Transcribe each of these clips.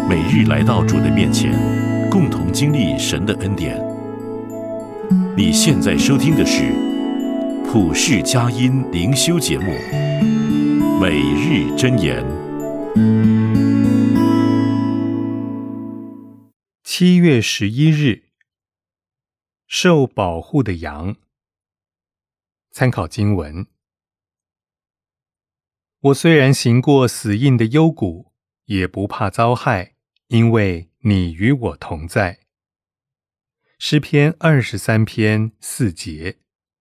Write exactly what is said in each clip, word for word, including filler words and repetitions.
每日来到主的面前，共同经历神的恩典。你现在收听的是普世佳音灵修节目《每日箴言》。 七月十一日，受保护的羊。参考经文：我虽然行过死荫的幽谷，也不怕遭害，因为你与我同在。诗篇二十三篇四节。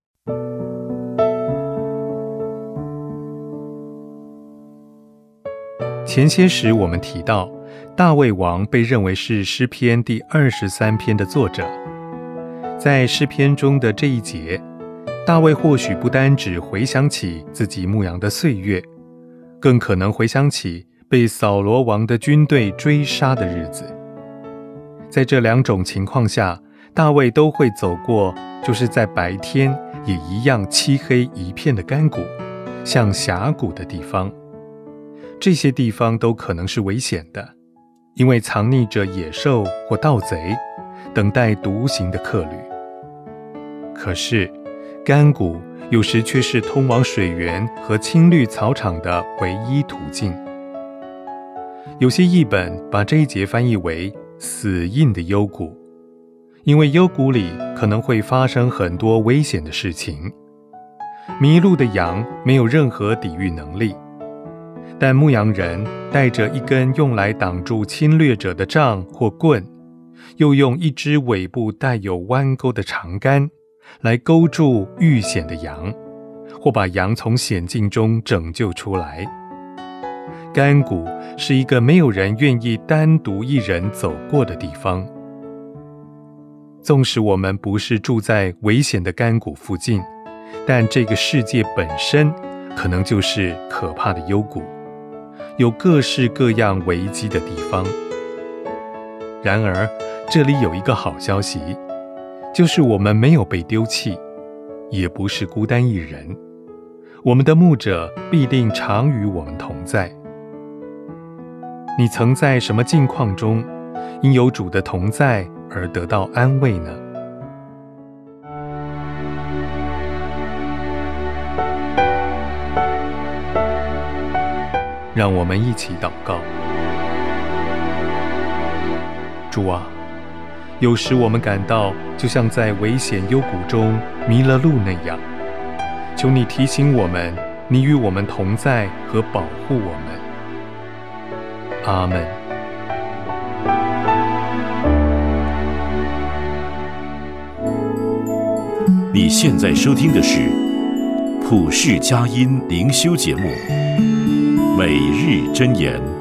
前些时我们提到，大卫王被认为是诗篇第二十三篇的作者。在诗篇中的这一节，大卫或许不单只回想起自己牧羊的岁月，更可能回想起被扫罗王的军队追杀的日子。在这两种情况下，大卫都会走过就是在白天也一样漆黑一片的干谷，像峡谷的地方。这些地方都可能是危险的，因为藏匿着野兽或盗贼，等待独行的客旅。可是干谷有时却是通往水源和青绿草场的唯一途径。有些译本把这一节翻译为死荫的幽谷，因为幽谷里可能会发生很多危险的事情。迷路的羊没有任何抵御能力，但牧羊人带着一根用来挡住侵略者的杖或棍，又用一只尾部带有弯钩的长杆来勾住遇险的羊，或把羊从险境中拯救出来。干谷是一个没有人愿意单独一人走过的地方。纵使我们不是住在危险的干谷附近，但这个世界本身可能就是可怕的幽谷，有各式各样危机的地方。然而，这里有一个好消息，就是我们没有被丢弃，也不是孤单一人。我们的牧者必定常与我们同在。你曾在什么境况中，因有主的同在而得到安慰呢？让我们一起祷告。主啊，有时我们感到就像在危险幽谷中迷了路那样，求你提醒我们，你与我们同在和保护我们。阿们。 你现在收听的是普世佳音灵修节目《每日箴言》。